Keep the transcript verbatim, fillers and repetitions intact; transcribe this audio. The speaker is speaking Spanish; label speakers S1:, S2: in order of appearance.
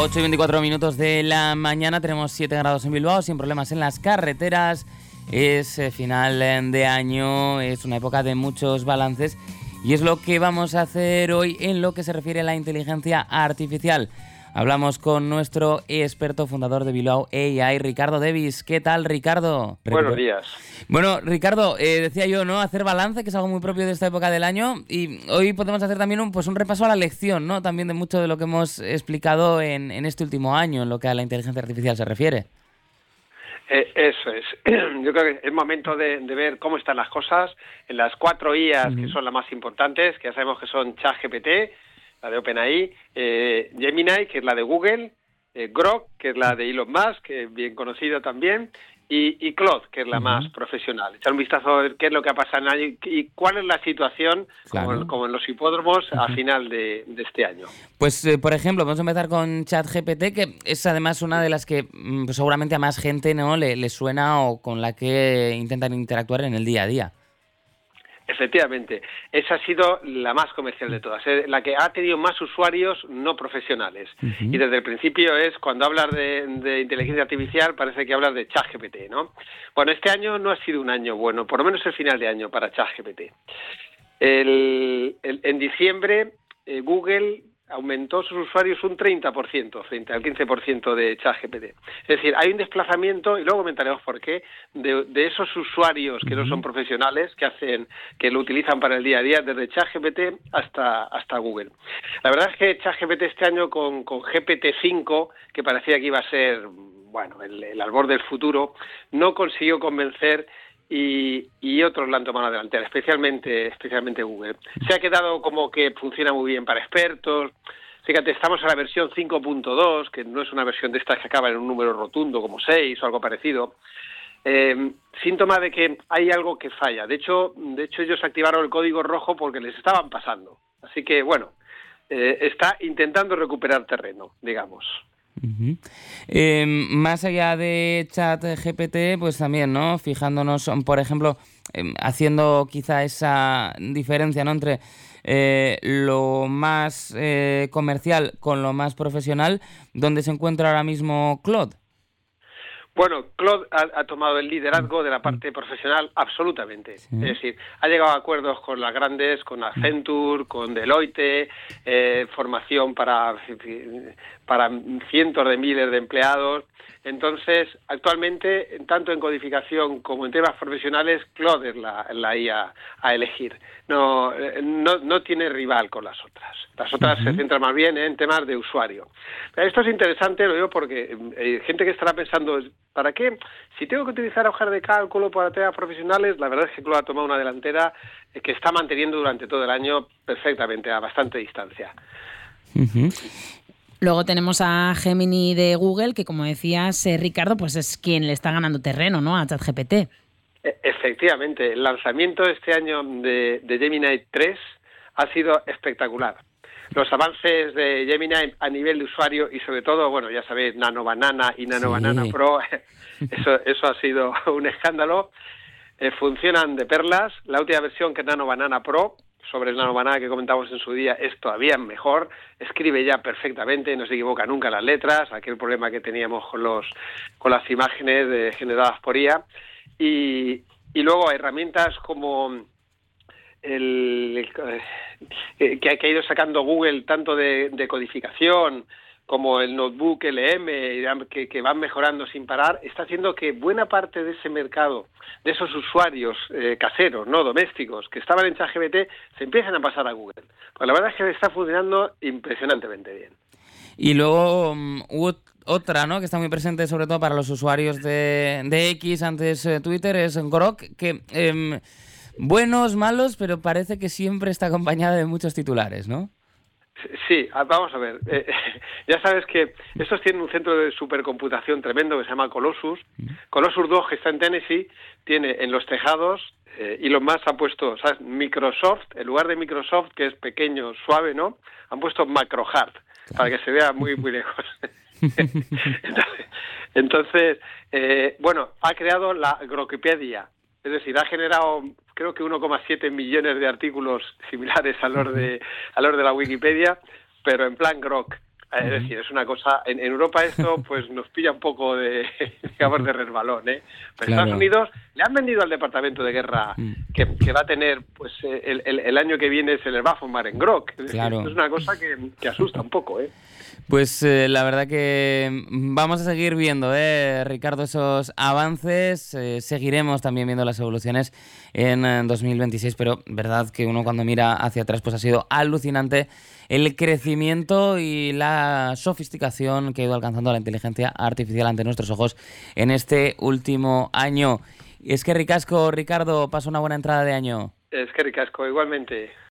S1: ocho y veinticuatro minutos de la mañana, tenemos siete grados en Bilbao, sin problemas en las carreteras. Es eh, final de año, es una época de muchos balances y es lo que vamos a hacer hoy en lo que se refiere a la inteligencia artificial. Hablamos con nuestro experto fundador de Bilbao A I, Ricardo Devis. ¿Qué tal, Ricardo?
S2: Buenos días.
S1: Bueno, Ricardo, eh, decía yo, ¿no? Hacer balance, que es algo muy propio de esta época del año, y hoy podemos hacer también un, pues un repaso a la lección, ¿no? También de mucho de lo que hemos explicado en, en este último año, en lo que a la inteligencia artificial se refiere.
S2: Eh, eso es. Yo creo que es momento de, de ver cómo están las cosas en las cuatro I As, uh-huh. que son las más importantes, que ya sabemos que son ChatGPT, la de OpenAI, eh, Gemini, que es la de Google, eh, Grok, que es la de Elon Musk, que es bien conocido también, y, y Claude, que es la uh-huh. más profesional. Echar un vistazo a ver qué es lo que ha pasado en el año y cuál es la situación, claro. como, como en los hipódromos, uh-huh. a final de, de este año.
S1: Pues, eh, por ejemplo, vamos a empezar con ChatGPT, que es además una de las que pues, seguramente a más gente no le, le suena o con la que intentan interactuar en el día a día.
S2: Efectivamente, esa ha sido la más comercial de todas, ¿eh? La que ha tenido más usuarios no profesionales. Uh-huh. Y desde el principio es, cuando hablas de, de inteligencia artificial, parece que hablas de ChatGPT, ¿no? Bueno, este año no ha sido un año bueno, por lo menos el final de año para ChatGPT. El, el, en diciembre, eh, Google aumentó sus usuarios un treinta por ciento frente al quince por ciento de ChatGPT. Es decir, hay un desplazamiento, y luego comentaremos por qué, de, de esos usuarios que no son profesionales, que hacen, que lo utilizan para el día a día, desde ChatGPT hasta, hasta Google. La verdad es que ChatGPT este año con, con G P T cinco, que parecía que iba a ser, bueno, el, el albor del futuro, no consiguió convencer. Y, y otros la han tomado adelante, especialmente, especialmente Google. Se ha quedado como que funciona muy bien para expertos. Fíjate, estamos a la versión cinco punto dos, que no es una versión de estas que acaba en un número rotundo como seis o algo parecido. Eh, síntoma de que hay algo que falla. De hecho, de hecho ellos activaron el código rojo porque les estaban pasando. Así que, bueno, eh, está intentando recuperar terreno, digamos.
S1: Uh-huh. Eh, más allá de ChatGPT, pues también, ¿no? Fijándonos, por ejemplo, eh, haciendo quizá esa diferencia, ¿no? Entre eh, lo más eh, comercial con lo más profesional, ¿dónde se encuentra ahora mismo Claude?
S2: Bueno, Claude ha, ha tomado el liderazgo de la parte profesional absolutamente. Sí. Es decir, ha llegado a acuerdos con las grandes, con Accenture, con Deloitte, eh, formación para, para cientos de miles de empleados. Entonces, actualmente, tanto en codificación como en temas profesionales, Claude es la, la I A a elegir. No, no, no tiene rival con las otras. Las otras uh-huh. se centran más bien en temas de usuario. Pero esto es interesante, lo digo porque hay gente que estará pensando, ¿para qué? Si tengo que utilizar hojas de cálculo para temas profesionales, la verdad es que Claude ha tomado una delantera que está manteniendo durante todo el año perfectamente, a bastante distancia.
S1: Uh-huh.
S3: Luego tenemos a Gemini de Google, que como decías, eh, Ricardo, pues es quien le está ganando terreno, ¿no?, a ChatGPT.
S2: Efectivamente, el lanzamiento este año de, de Gemini tres ha sido espectacular. Los avances de Gemini a nivel de usuario y sobre todo, bueno, ya sabéis, Nano Banana y Nano sí. Banana Pro, eso, eso ha sido un escándalo. Eh, funcionan de perlas. La última versión, que es Nano Banana Pro, sobre el Nano Banana que comentamos en su día, es todavía mejor. Escribe ya perfectamente, no se equivoca nunca las letras, aquel problema que teníamos con los con las imágenes de, generadas por I A. Y, y luego herramientas como el, el que, que ha ido sacando Google, tanto de, de codificación como el Notebook L M, que, que van mejorando sin parar, está haciendo que buena parte de ese mercado, de esos usuarios eh, caseros, no domésticos, que estaban en ChatGPT, se empiezan a pasar a Google. Pues la verdad es que está funcionando impresionantemente bien.
S1: Y luego um, otra, ¿no?, que está muy presente sobre todo para los usuarios de, de X, antes eh, Twitter, es Grok, que eh, buenos, malos, pero parece que siempre está acompañada de muchos titulares, ¿no?
S2: Sí, vamos a ver. Eh, ya sabes que estos tienen un centro de supercomputación tremendo que se llama Colossus. Colossus dos, que está en Tennessee, tiene en los tejados, eh, y los más han puesto, ¿sabes?, Microsoft, en lugar de Microsoft, que es pequeño, suave, ¿no?, han puesto Macrohard, para que se vea muy, muy lejos. entonces, entonces eh, bueno, ha creado la Grokipedia. Es decir, ha generado, creo que uno coma siete millones de artículos similares a los de a los de la Wikipedia, pero en plan Grok. Es uh-huh. decir, es una cosa... En, en Europa esto pues nos pilla un poco de, digamos, de resbalón, ¿eh? Pero claro. Estados Unidos le han vendido al Departamento de Guerra uh-huh. que, que va a tener, pues el, el, el año que viene se les va a formar en Grok. Es,
S1: claro.
S2: decir, es una cosa que, que asusta un poco, ¿eh?
S1: Pues eh, la verdad que vamos a seguir viendo, eh, Ricardo, esos avances. Eh, seguiremos también viendo las evoluciones en, en dos mil veintiséis, pero verdad que uno cuando mira hacia atrás pues ha sido alucinante el crecimiento y la sofisticación que ha ido alcanzando la inteligencia artificial ante nuestros ojos en este último año. Es que ricasco, Ricardo, pasa una buena entrada de año.
S2: Es que ricasco, igualmente.